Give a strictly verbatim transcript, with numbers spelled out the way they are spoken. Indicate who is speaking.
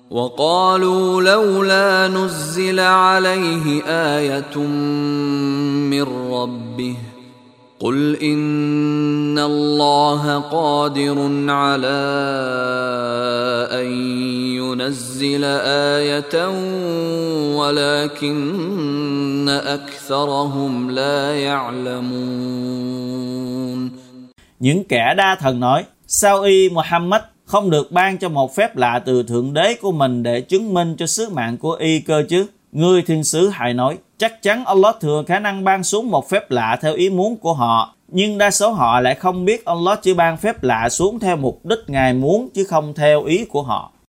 Speaker 1: وقالوا لولا نزل عليه آية من ربه قل إن الله قادر على أن ينزل آية ولكن أكثرهم لا يعلمون.
Speaker 2: Những kẻ đa thần nói, sao y Muhammad không được ban cho một phép lạ từ Thượng Đế của mình để chứng minh cho sứ mạng của y cơ chứ? Ngươi thiên sứ hãy nói, chắc chắn Allah thừa khả năng ban xuống một phép lạ theo ý muốn của họ, nhưng đa số họ lại không biết Allah chỉ ban phép lạ xuống theo mục đích Ngài muốn chứ không theo ý của họ.